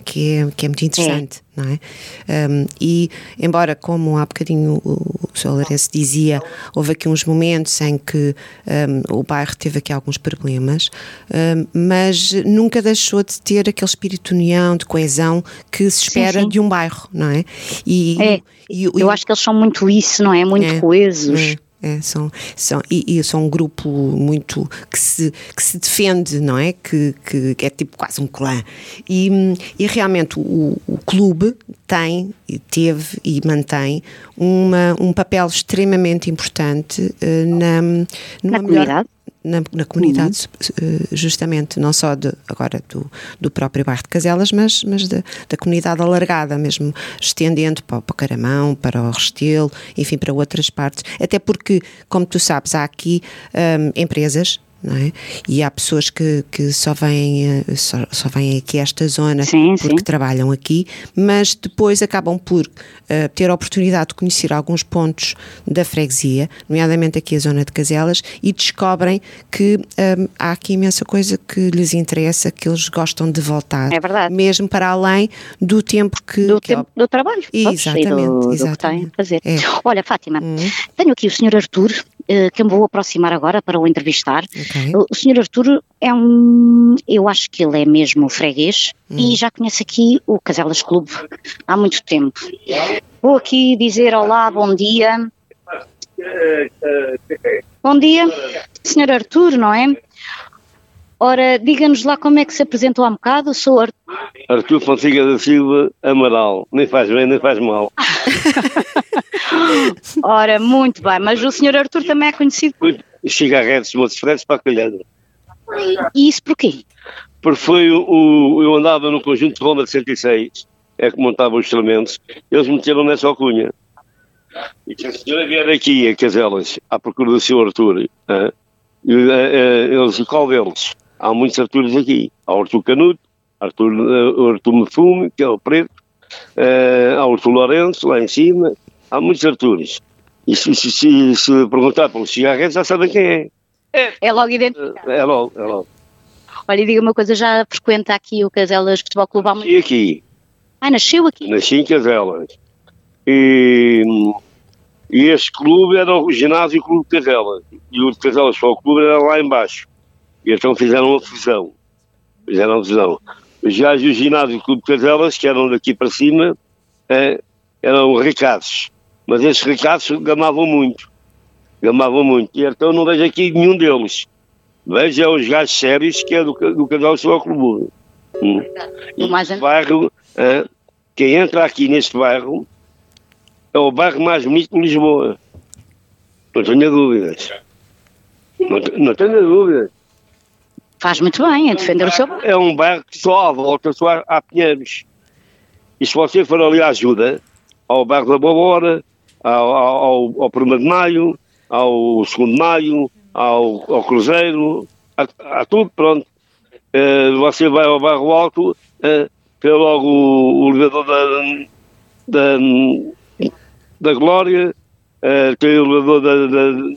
Speaker 5: que é, que é muito interessante, é. não é? Um, e, embora, como há bocadinho o, o senhor Lourenço dizia, houve aqui uns momentos em que um, o bairro teve aqui alguns problemas, um, mas nunca deixou de ter aquele espírito de união, de coesão que se espera sim, sim. de um bairro, não é? E,
Speaker 6: é. E, e, eu acho que eles são muito isso, não é? Muito é, coesos.
Speaker 5: É. É, são, são, e, e são um grupo muito que se, que se defende, não é? Que, que, que é tipo quase um clã. E, e realmente o, o clube tem, teve e mantém uma, um papel extremamente importante uh, na,
Speaker 6: na comunidade.
Speaker 5: Na, na comunidade, uhum. justamente, não só de, agora do, do próprio bairro de Caselas, mas, mas da, da comunidade alargada, mesmo estendendo para, para o Caramão, para o Restelo, enfim, para outras partes. Até porque, como tu sabes, há aqui um, empresas, não é? E há pessoas que, que só, vêm, só, só vêm aqui a esta zona
Speaker 6: sim,
Speaker 5: porque
Speaker 6: sim.
Speaker 5: trabalham aqui, mas depois acabam por uh, ter a oportunidade de conhecer alguns pontos da freguesia, nomeadamente aqui a zona de Caselas, e descobrem que um, há aqui imensa coisa que lhes interessa, que eles gostam de voltar.
Speaker 6: É verdade.
Speaker 5: Mesmo para além do tempo que...
Speaker 6: Do,
Speaker 5: que
Speaker 6: tempo, é... do trabalho.
Speaker 5: Exatamente.
Speaker 6: Do,
Speaker 5: exatamente.
Speaker 6: do que têm a fazer.
Speaker 5: É.
Speaker 6: Olha, Fátima,
Speaker 5: hum.
Speaker 6: tenho aqui o senhor Artur, que eu me vou aproximar agora para o entrevistar.
Speaker 5: Okay.
Speaker 6: O senhor Artur é um, eu acho que ele é mesmo freguês hum. e já conhece aqui o Caselas Clube há muito tempo. Vou aqui dizer olá, bom dia. Bom dia, senhor Artur, não é? Ora, diga-nos lá como é que se apresentou há um bocado. Sou Artur.
Speaker 2: Artur Fonseca da Silva Amaral, nem faz bem, nem faz mal.
Speaker 6: Ora, muito bem, mas o senhor Artur também é conhecido por...
Speaker 2: Cigarretes, moços fretes para a calhada.
Speaker 6: E isso porquê?
Speaker 2: Porque foi o, o, eu andava no conjunto de Roma de cento e seis, é que montava os instrumentos, eles meteram nessa alcunha. E que a senhora vier aqui a Caselas, à procura do senhor Artur, hein? E, uh, uh, eles, qual deles? Há muitos Arturos aqui. Há o Artur Canuto, Artur, uh, o Artur Mefume, que é o preto, uh, há o Artur Lourenço, lá em cima, há muitos Arturos. E se, se, se, se perguntar pelos cigarretes, já sabem quem é.
Speaker 6: É, é logo identificado.
Speaker 2: É logo, é logo.
Speaker 6: Olha, diga uma coisa, já frequenta aqui o Caselas Futebol Clube há muito tempo?
Speaker 2: E aqui.
Speaker 6: Ah, nasceu aqui?
Speaker 2: Nasci em Caselas. E, e este clube era o ginásio Clube de Caselas. E o de Caselas Futebol Clube era lá embaixo. E então fizeram uma fusão. Fizeram uma fusão. Os gajos do ginásio Clube de Caselas, que eram daqui para cima, eh, eram ricaços. Mas esses ricaços gamavam muito. Gamavam muito. E então não vejo aqui nenhum deles. Vejo é os gajos sérios que é do, do Caselas Futebol Clube. Hum. E
Speaker 6: mais
Speaker 2: este bairro, eh, quem entra aqui neste bairro, é o bairro mais bonito de Lisboa. Não tenho dúvidas. Não, não tenho dúvidas.
Speaker 6: Faz muito bem, é defender o seu bairro.
Speaker 2: É um bairro que só à volta, só há, há pinheiros. E se você for ali à ajuda, ao bairro da Boa Hora, ao, ao, ao primeiro de Maio, ao segundo de Maio, ao, ao Cruzeiro, há, há tudo pronto. Uh, você vai ao bairro Alto, uh, tem logo o, o elevador da, da, da Glória, uh, tem o elevador da...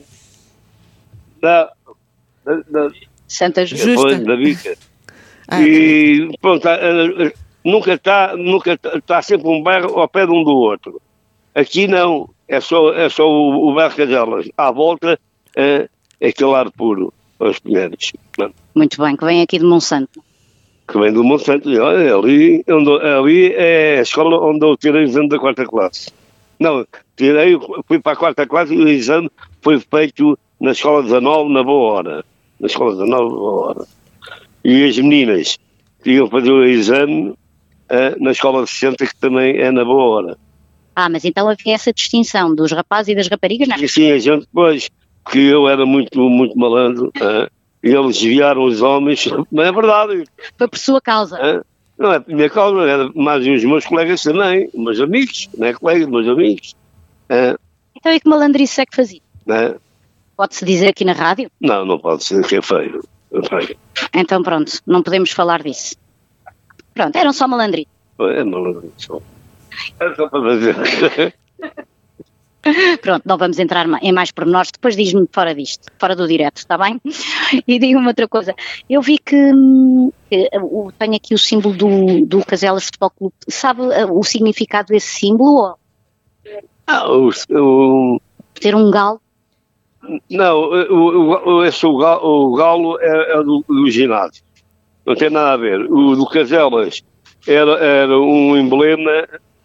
Speaker 2: da, da, da, da
Speaker 6: Santa Justa.
Speaker 2: Da Bica. Ah, e pronto, nunca está, nunca está sempre um bairro ao pé de um do outro. Aqui não, é só, é só o, o bairro Caselas. À volta é, é aquele ar puro, aos Pinheiros.
Speaker 6: Muito bem, que vem aqui de Monsanto.
Speaker 2: Que vem do Monsanto. Olha, ali, onde, ali é a escola onde eu tirei o exame da quarta classe. Não, tirei, fui para a quarta classe e o exame foi feito na escola dezanove, na Boa Hora. Na escola dezanove, Boa Hora. E as meninas iam fazer o exame uh, na escola sessenta, que também é na Boa Hora.
Speaker 6: Ah, mas então havia essa distinção dos rapazes e das raparigas, não é?
Speaker 2: E sim, a gente depois, que eu era muito, muito malandro, uh, e eles desviaram os homens, mas é verdade.
Speaker 6: Foi por sua causa.
Speaker 2: Uh, não é por minha causa, era mais os meus colegas também, os meus amigos, não é colegas, meus amigos. Uh,
Speaker 6: então e que malandrice é que fazia?
Speaker 2: Uh,
Speaker 6: Pode-se dizer aqui na rádio?
Speaker 2: Não, não pode ser, que é feio. É feio.
Speaker 6: Então pronto, não podemos falar disso. Pronto, eram só malandrices.
Speaker 2: É malandrice só. É só para fazer.
Speaker 6: Pronto, não vamos entrar em mais pormenores, depois diz-me fora disto, fora do direto, está bem? E diga-me outra coisa, eu vi que, que uh, tenho aqui o símbolo do, do Caselas Futebol Clube, sabe uh, o significado desse símbolo?
Speaker 2: Ah, o, o...
Speaker 6: Ter um galo?
Speaker 2: Não, o, o, esse, o, galo, o galo é, é do, do ginásio, não tem nada a ver. O do Caselas era, era um emblema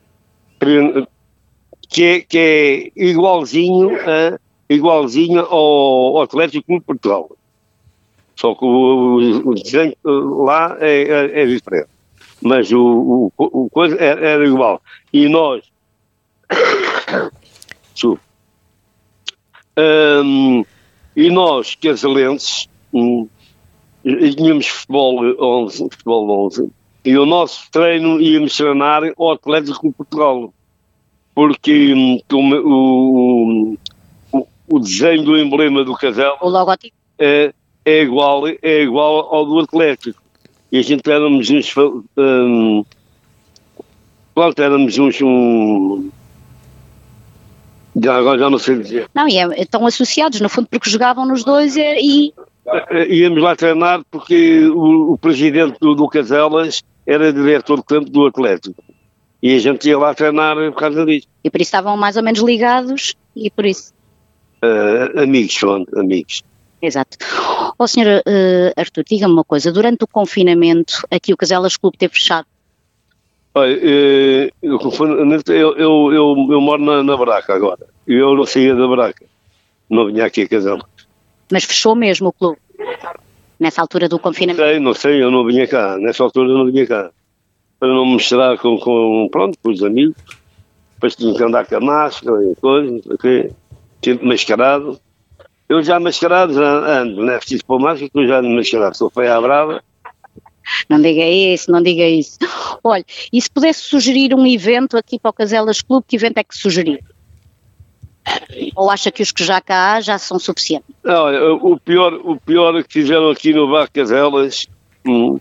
Speaker 2: que é, que é igualzinho, a, igualzinho ao, ao Atlético Clube de Portugal. Só que o, o desenho lá é, é, é diferente. Mas o, o, o coisa era, era igual. E nós... um, e nós, casalenses, um, tínhamos futebol onze, futebol onze, e o nosso treino íamos treinar ao Atlético Clube de Portugal. Porque um, o, o, o desenho do emblema do Casal
Speaker 6: o logotipo
Speaker 2: é, é, igual, é igual ao do Atlético. E a gente éramos uns... Um, pronto, éramos uns... Um, já, agora já não sei dizer.
Speaker 6: Não, e é, estão associados, no fundo, porque jogavam nos dois e...
Speaker 2: Íamos lá treinar porque o, o presidente do, do Caselas era diretor de campo do Atlético. E a gente ia lá treinar por causa disso.
Speaker 6: E por isso estavam mais ou menos ligados e por isso...
Speaker 2: Uh, amigos, são amigos.
Speaker 6: Exato. Ó oh, senhor uh, Artur, diga-me uma coisa, durante o confinamento aqui o Caselas Clube teve fechado?
Speaker 2: Olha, eu, eu, eu, eu, eu moro na, na Braca agora, e eu não saía da Braca, não vinha aqui a Caselas.
Speaker 6: Mas fechou mesmo o clube, nessa altura do confinamento?
Speaker 2: Não sei, não sei, eu não vinha cá, nessa altura eu não vinha cá, para não me misturar com, com, pronto, com os amigos, depois tinha que andar com a máscara e coisas, okay, sempre mascarado. Eu já mascarado, já ando, não é preciso pôr máscara, que eu já ando mascarado, sou feio à brava.
Speaker 6: Não diga isso, não diga isso. Olha, e se pudesse sugerir um evento aqui para o Caselas Clube, que evento é que sugerir? Ou acha que os que já cá há já são suficientes?
Speaker 2: Olha, o pior, o pior que fizeram aqui no Bar Caselas hum,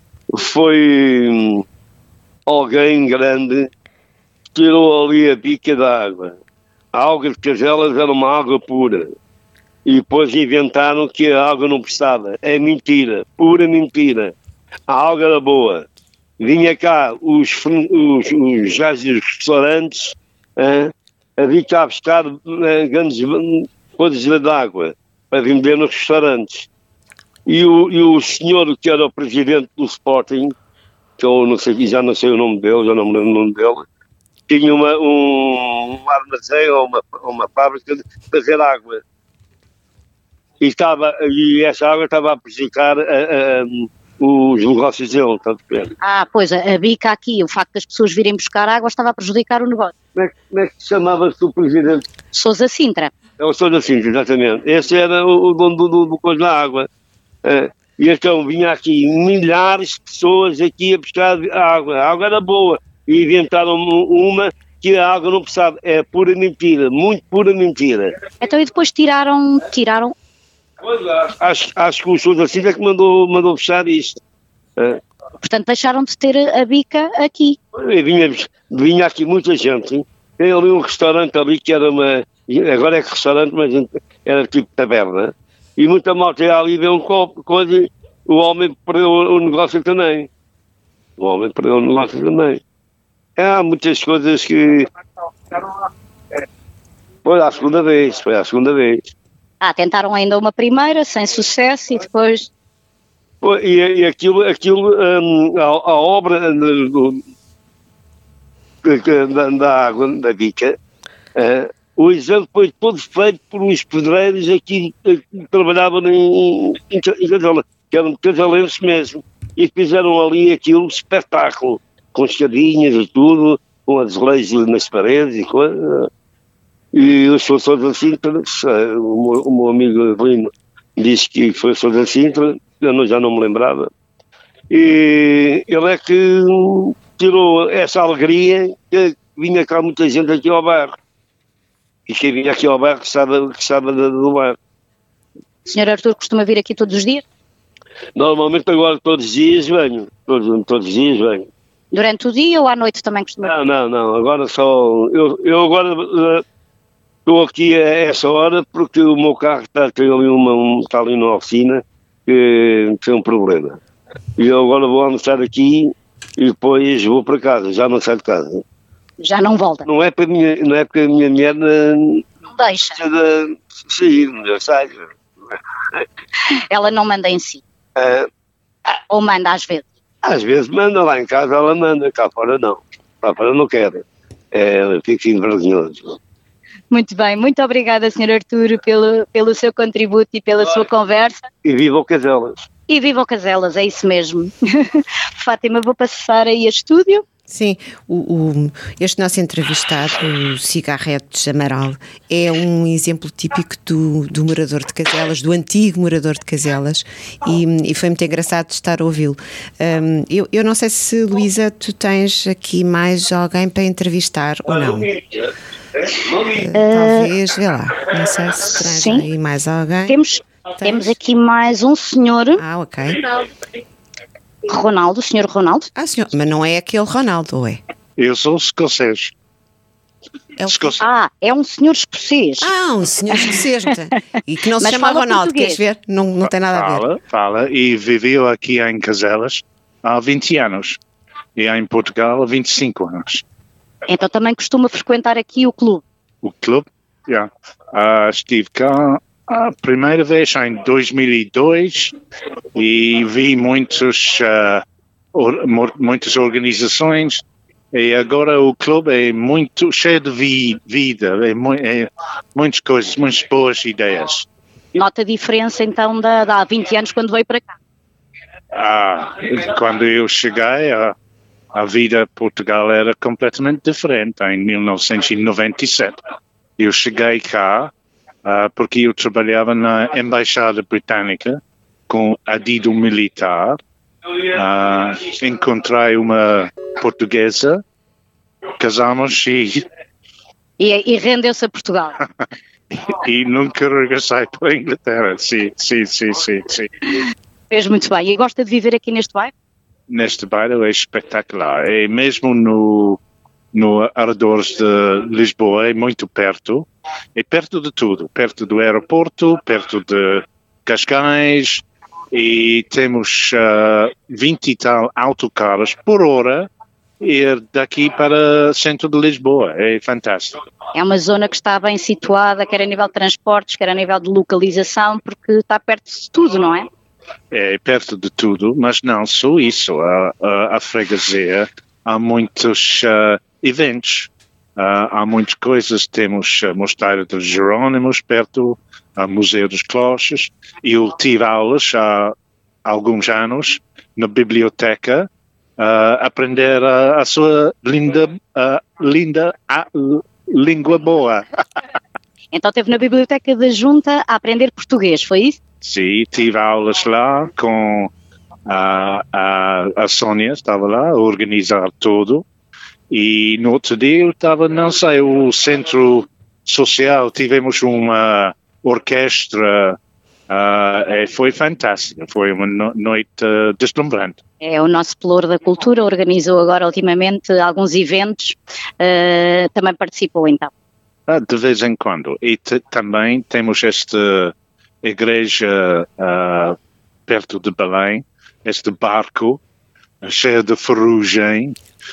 Speaker 2: foi hum, alguém grande que tirou ali a bica da água. A água de Caselas era uma água pura. E depois inventaram que a água não prestava. É mentira, pura mentira. A água era boa. Vinha cá os, os, os gajos dos restaurantes hein, a vir cá buscar hein, grandes coisas de água para vender nos restaurantes. E o, e o senhor que era o presidente do Sporting, que eu não sei, já não sei o nome dele, já não me lembro o nome dele, tinha uma, um, um armazém ou uma, uma fábrica de fazer água. E, estava, e essa água estava a prejudicar a, a, a, os negócios dele, está de pé.
Speaker 6: Ah, pois, a, a bica aqui, o facto das pessoas virem buscar água estava a prejudicar o negócio.
Speaker 2: Como é, como é que chamava-se o presidente?
Speaker 6: Sousa Sintra.
Speaker 2: É o Sousa Sintra, exatamente. Esse era o, o dono do, do, do coisa da água. É, e então vinha aqui milhares de pessoas aqui a buscar água. A água era boa. E inventaram uma que a água não precisava. É pura mentira, muito pura mentira.
Speaker 6: Então e depois tiraram... tiraram...
Speaker 2: Pois, acho, acho que o Sousa Sintra é que mandou, mandou fechar isto. É.
Speaker 6: Portanto, deixaram de ter a bica aqui.
Speaker 2: Vinha, vinha aqui muita gente. Hein? Tem ali um restaurante ali que era uma... Agora é que restaurante, mas era tipo taberna. E muita malta ia ali ver um copo, coisa, o homem perdeu o negócio também. O homem perdeu o negócio também. É, há muitas coisas que... Foi a segunda vez, foi a segunda vez.
Speaker 6: Ah, tentaram ainda uma primeira, sem sucesso, e depois...
Speaker 2: E, e aquilo, aquilo um, a, a obra do, da, da água, da bica, uh, o exame foi todo feito por uns pedreiros aqui que trabalhavam em, em, em Caselas, que eram caselenses mesmo, e fizeram ali aquilo, espetáculo, com escadinhas e tudo, com azulejos nas paredes e coisa. E os professores da Sintra, o meu, o meu amigo Evelino disse que foi o professor da Sintra, eu não, já não me lembrava, e ele é que tirou essa alegria que vinha cá muita gente aqui ao bairro, e quem vinha aqui ao bairro que estava, que estava do bairro.
Speaker 6: O senhor Artur costuma vir aqui todos os dias?
Speaker 2: Normalmente agora todos os dias venho, todos, todos os dias venho.
Speaker 6: Durante o dia ou à noite também costuma vir?
Speaker 2: Não, não, não, agora só, eu, eu agora... estou aqui a essa hora porque o meu carro está, tem ali, uma, um, está ali na oficina que tem um problema. E eu agora vou almoçar aqui e depois vou para casa, já não saio de casa.
Speaker 6: Já não volta.
Speaker 2: Não é, para a minha, não é porque a minha mulher não
Speaker 6: deixa
Speaker 2: de sair, já sai.
Speaker 6: Ela não manda em si.
Speaker 2: É,
Speaker 6: Ou manda às vezes?
Speaker 2: Às vezes manda, lá em casa ela manda, cá fora não. Cá fora não quero. É, fico vergonhoso.
Speaker 6: Muito bem, muito obrigada, senhor Arturo, pelo, pelo seu contributo e pela sua conversa.
Speaker 2: E viva o Caselas.
Speaker 6: E viva o Caselas, é isso mesmo. Fátima, vou passar aí a estúdio.
Speaker 5: Sim, o, o, este nosso entrevistado, o Cigarretes Amaral, é um exemplo típico do, do morador de Caselas, do antigo morador de Caselas, e, e foi muito engraçado estar a ouvi-lo. Um, eu, eu não sei se, Luísa, tu tens aqui mais alguém para entrevistar ou não. Uh, talvez, vê lá, não sei se tens
Speaker 6: sim.
Speaker 5: aí mais alguém.
Speaker 6: Temos, temos aqui mais um senhor.
Speaker 5: Ah, ok.
Speaker 6: Ronaldo, senhor Ronaldo.
Speaker 5: Ah, senhor, mas não é aquele Ronaldo, ou é?
Speaker 3: Eu sou escocês.
Speaker 5: É o...
Speaker 3: escocês.
Speaker 6: Ah, é um senhor escocês.
Speaker 5: Ah, um senhor escocês. E que não se
Speaker 6: Mas
Speaker 5: chama
Speaker 6: fala
Speaker 5: Ronaldo,
Speaker 6: português.
Speaker 5: queres ver? Não, não tem nada a ver.
Speaker 3: Fala, fala, e viveu aqui em Caselas há vinte anos. E em Portugal há vinte e cinco anos.
Speaker 6: Então também costuma frequentar aqui o clube.
Speaker 3: O clube, já. Yeah. Uh, estive cá a primeira vez em dois mil e dois e vi muitos, uh, or, muitas organizações, e agora o clube é muito cheio de vi, vida, é, mu é muitas coisas, muitas boas ideias.
Speaker 6: Nota a diferença então da, da há vinte anos quando veio para cá?
Speaker 3: Ah, quando eu cheguei, a, a vida em Portugal era completamente diferente, em mil novecentos e noventa e sete. Eu cheguei cá Uh, porque eu trabalhava na Embaixada Britânica com adido militar, uh, encontrei uma portuguesa, casamos e...
Speaker 6: E, e rendeu-se a Portugal.
Speaker 3: e nunca regressei para a Inglaterra, sim, sim, sim, sim, sim.
Speaker 6: Fez muito bem. E gosta de viver aqui neste bairro?
Speaker 3: Neste bairro é espetacular, é mesmo no... no arredores de Lisboa, é muito perto, é perto de tudo, perto do aeroporto, perto de Cascais, e temos uh, vinte e tal autocarros por hora ir daqui para o centro de Lisboa, é fantástico.
Speaker 6: É uma zona que está bem situada, quer a nível de transportes, quer a nível de localização, porque está perto de tudo, não é?
Speaker 3: É perto de tudo, mas não só isso, a, a, a freguesia, há muitos... Uh, eventos, uh, há muitas coisas, temos o Mosteiro dos Jerónimos perto, o Museu dos Cloches, e eu tive aulas há alguns anos na biblioteca, uh, aprender a, a sua linda, uh, linda uh, língua boa.
Speaker 6: Então esteve na biblioteca da Junta a aprender português, foi isso?
Speaker 3: Sim, tive aulas lá com a, a, a Sónia, estava lá a organizar tudo. E no outro dia eu estava, não sei, o centro social, tivemos uma orquestra, uh, e foi fantástica, foi uma no noite uh, deslumbrante.
Speaker 6: É, o nosso Pelouro da Cultura organizou agora ultimamente alguns eventos, uh, também participou então?
Speaker 3: Ah, de vez em quando, e também temos esta igreja uh, perto de Belém, este barco cheio de ferrugem.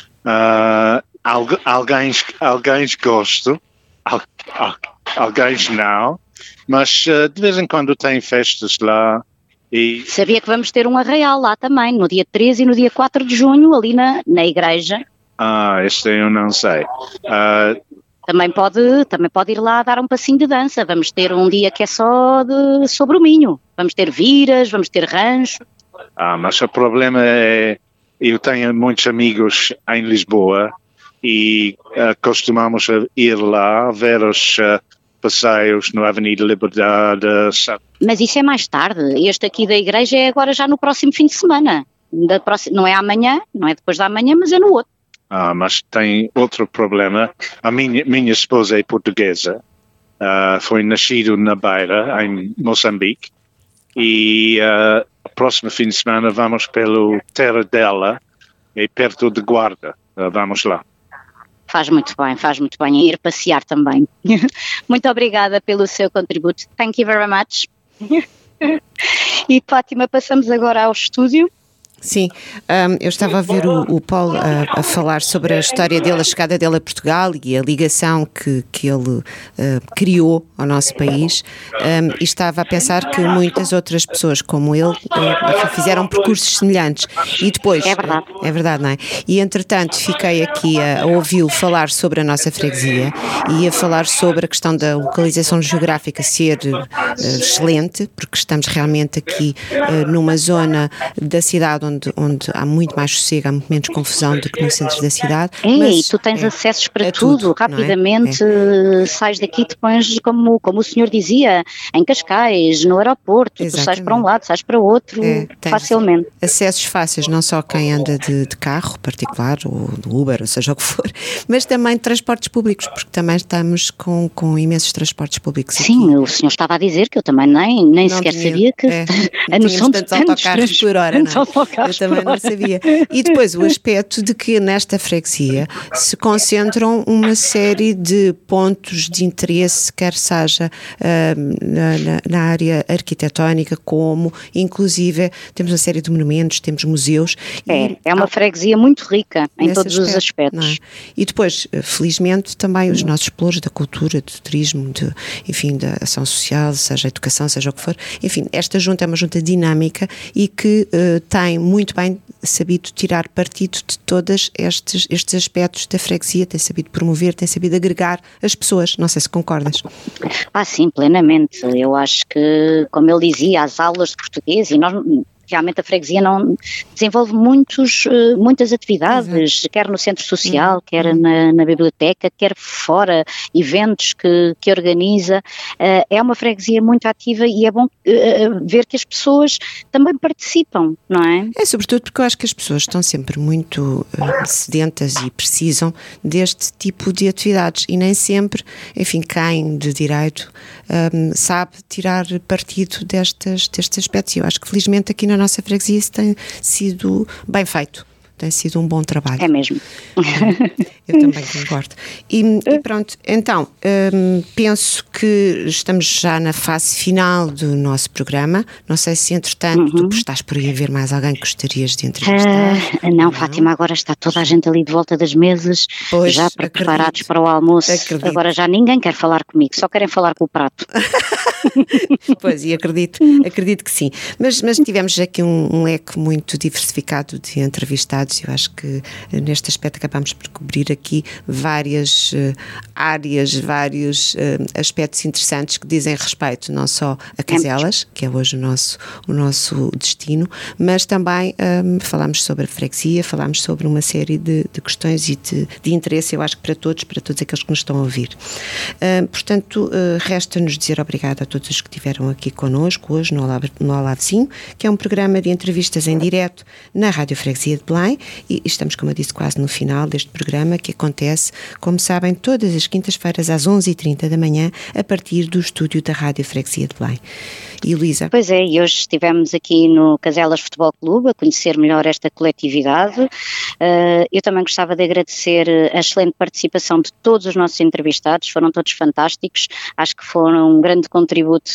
Speaker 3: Uh, algu alguém, alguém gostam, al al alguém não, mas uh, de vez em quando tem festas lá. E...
Speaker 6: Sabia que vamos ter um arraial lá também, no dia treze e no dia quatro de junho, ali na, na igreja.
Speaker 3: Ah, este eu não sei. Uh...
Speaker 6: Também pode, também pode ir lá dar um passinho de dança. Vamos ter um dia que é só de, sobre o Minho. Vamos ter viras, vamos ter rancho.
Speaker 3: Ah, mas o problema é... Eu tenho muitos amigos em Lisboa e uh, costumamos ir lá ver os uh, passeios na Avenida Liberdade. Sabe?
Speaker 6: Mas isso é mais tarde. Este aqui da igreja é agora já no próximo fim de semana. Da próxima, não é amanhã, não é depois da manhã, mas é no outro.
Speaker 3: Ah, mas tem outro problema. A minha, minha esposa é portuguesa, uh, foi nascido na Beira, em Moçambique, e uh, o próximo fim de semana vamos pelo terra dela, é perto de Guarda, uh, vamos lá.
Speaker 6: Faz muito bem, faz muito bem, e ir passear também. Muito obrigada pelo seu contributo. Thank you very much. E Fátima, passamos agora ao estúdio.
Speaker 5: Sim, um, eu estava a ver o, o Paulo a, a falar sobre a história dele, a chegada dele a Portugal e a ligação que, que ele uh, criou ao nosso país, um, e estava a pensar que muitas outras pessoas como ele uh, fizeram percursos semelhantes e depois...
Speaker 6: É verdade.
Speaker 5: É verdade, não é? E entretanto fiquei aqui a, a ouvi-lo falar sobre a nossa freguesia e a falar sobre a questão da localização geográfica ser uh, excelente, porque estamos realmente aqui uh, numa zona da cidade onde, onde há muito mais sossego, há muito menos confusão do que no centro da cidade.
Speaker 6: É,
Speaker 5: mas
Speaker 6: e tu tens
Speaker 5: é,
Speaker 6: acessos para
Speaker 5: é
Speaker 6: tudo,
Speaker 5: tudo,
Speaker 6: rapidamente
Speaker 5: é? É.
Speaker 6: sais daqui e te pões, como, como o senhor dizia, em Cascais, no aeroporto,
Speaker 5: Exatamente.
Speaker 6: Tu sais para um lado, sais para o outro,
Speaker 5: é,
Speaker 6: facilmente.
Speaker 5: Acessos fáceis, não só quem anda de, de carro particular ou de Uber, ou seja o que for, mas também de transportes públicos, porque também estamos com, com imensos transportes públicos.
Speaker 6: Sim,
Speaker 5: aqui.
Speaker 6: O senhor estava a dizer que eu também nem, nem sequer
Speaker 5: tinha,
Speaker 6: sabia que
Speaker 5: é,
Speaker 6: a noção de
Speaker 5: tantos autocarros por hora, não é? Eu também não sabia. E depois o aspecto de que nesta freguesia se concentram uma série de pontos de interesse, quer seja uh, na, na, na área arquitetónica, como inclusive temos uma série de monumentos, temos museus.
Speaker 6: É,
Speaker 5: e,
Speaker 6: é uma freguesia muito rica em todos
Speaker 5: aspecto,
Speaker 6: os aspectos.
Speaker 5: É? E depois, felizmente, também os nossos polos da cultura, do turismo, de, enfim, da ação social, seja a educação, seja o que for. Enfim, esta junta é uma junta dinâmica e que uh, tem muito bem sabido tirar partido de todos estes, estes aspectos da freguesia, tem sabido promover, tem sabido agregar as pessoas. Não sei se concordas.
Speaker 6: Ah, sim, plenamente. Eu acho que, como ele dizia, as aulas de português, e nós... Realmente a freguesia não desenvolve muitos, muitas atividades, Exato. Quer no centro social, uhum. quer na, na biblioteca, quer fora, eventos que, que organiza. É uma freguesia muito ativa e é bom ver que as pessoas também participam, não é?
Speaker 5: É, sobretudo porque eu acho que as pessoas estão sempre muito uh, sedentas e precisam deste tipo de atividades e nem sempre, enfim, quem de direito um, sabe tirar partido destas, destes aspectos. E eu acho que felizmente aqui na nossa freguesia isso tem sido bem feito, tem sido um bom trabalho.
Speaker 6: É mesmo.
Speaker 5: Eu também concordo. E, e pronto, então, hum, penso que estamos já na fase final do nosso programa. Não sei se, entretanto, uhum. tu estás por aí a ver mais alguém que gostarias de entrevistar.
Speaker 6: Uh, não, não, Fátima, agora está toda a gente ali de volta das mesas, pois, já acredito. Preparados para o almoço. Acredito. Agora já ninguém quer falar comigo, só querem falar com o prato.
Speaker 5: Pois, e acredito, acredito que sim. Mas, mas tivemos aqui um, um leque muito diversificado de entrevistados. Eu acho que neste aspecto acabamos por cobrir aqui várias uh, áreas, vários uh, aspectos interessantes que dizem respeito não só a Caselas, que é hoje o nosso, o nosso destino, mas também um, falámos sobre a freguesia, falámos sobre uma série de, de questões e de, de interesse, eu acho que para todos, para todos aqueles que nos estão a ouvir. Uh, portanto, uh, resta-nos dizer obrigada a todos os que estiveram aqui connosco hoje no Olá, no Olá Vizinho, que é um programa de entrevistas em direto na Rádio Freguesia de Belém, e estamos, como eu disse, quase no final deste programa, que acontece, como sabem, todas as quintas-feiras às onze e trinta da manhã, a partir do estúdio da Rádio Freguesia de Belém. E Luísa?
Speaker 6: Pois é, e hoje estivemos aqui no Caselas Futebol Clube a conhecer melhor esta coletividade. Uh, eu também gostava de agradecer a excelente participação de todos os nossos entrevistados, foram todos fantásticos, acho que foram um grande contributo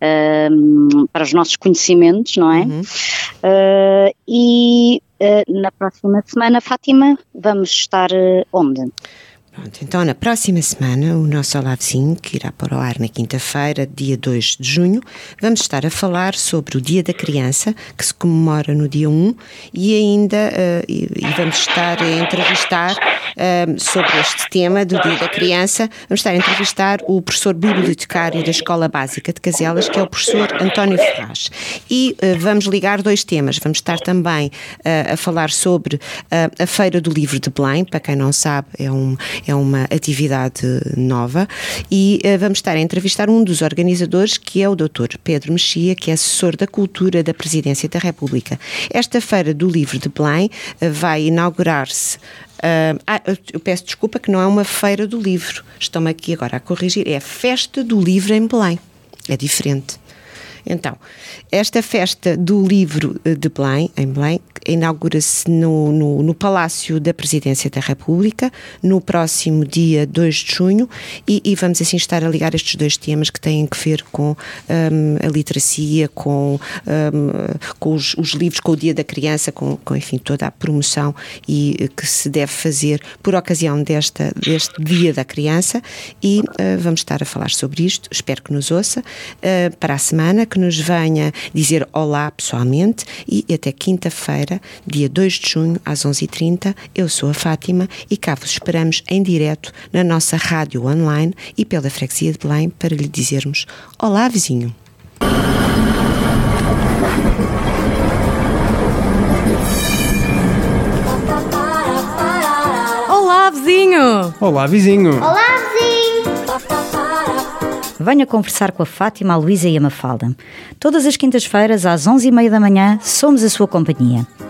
Speaker 6: uh, para os nossos conhecimentos, não é? Uhum. Uh, e uh, na próxima semana, Fátima, vamos estar uh, onde?
Speaker 5: Pronto, então na próxima semana o nosso Olá Vizinho, que irá para o ar na quinta-feira, dia dois de junho, vamos estar a falar sobre o Dia da Criança, que se comemora no dia um, e ainda uh, e, e vamos estar a entrevistar uh, sobre este tema do Dia da Criança, vamos estar a entrevistar o professor bibliotecário da Escola Básica de Caselas, que é o professor António Ferraz. E uh, vamos ligar dois temas, vamos estar também uh, a falar sobre uh, a Feira do Livro de Belém, para quem não sabe, é um é uma atividade nova, e uh, vamos estar a entrevistar um dos organizadores, que é o doutor Pedro Mexia, que é assessor da Cultura da Presidência da República. Esta Feira do Livro de Belém uh, vai inaugurar-se. Uh, ah, eu peço desculpa que não é uma Feira do Livro, estão-me aqui agora a corrigir, é a Festa do Livro em Belém, é diferente. Então, esta festa do livro de Belém, em Belém, inaugura-se no, no, no Palácio da Presidência da República, no próximo dia dois de junho, e, e vamos assim estar a ligar estes dois temas que têm que ver com um, a literacia, com, um, com os, os livros, com o Dia da Criança, com, com enfim, toda a promoção e que se deve fazer por ocasião desta, deste Dia da Criança, e uh, vamos estar a falar sobre isto. Espero que nos ouça uh, para a semana, que nos venha dizer olá pessoalmente, e até quinta-feira, dia dois de junho, às onze e trinta, eu sou a Fátima e cá vos esperamos em direto na nossa rádio online e pela Freguesia de Belém para lhe dizermos olá, vizinho.
Speaker 4: Olá, vizinho!
Speaker 8: Olá, vizinho!
Speaker 9: Olá, vizinho!
Speaker 4: Venha conversar com a Fátima, a Luísa e a Mafalda. Todas as quintas-feiras, às onze e meia da manhã, somos a sua companhia.